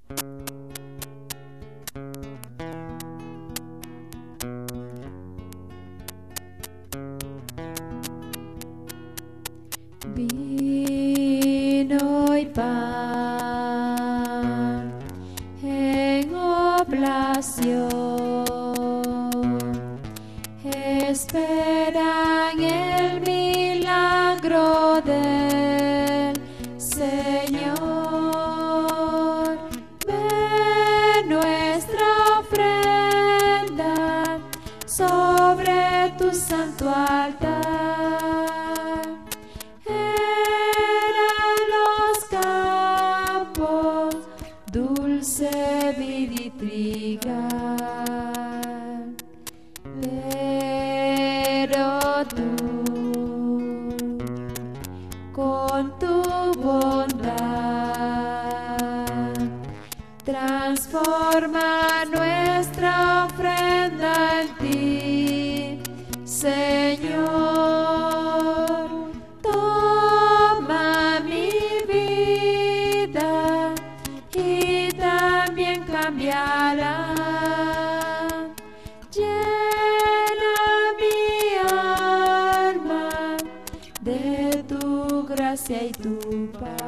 Vino y pan en oblación, esperan el milagro del Señor. Ven nuestra ofrenda sobre tu santo altar. Dulce vid y trigal, pero tú con tu bondad transforma nuestra ofrenda en ti, Señor. Toma mi vida y también cambiará. Llena mi alma de tu gracia y tu paz.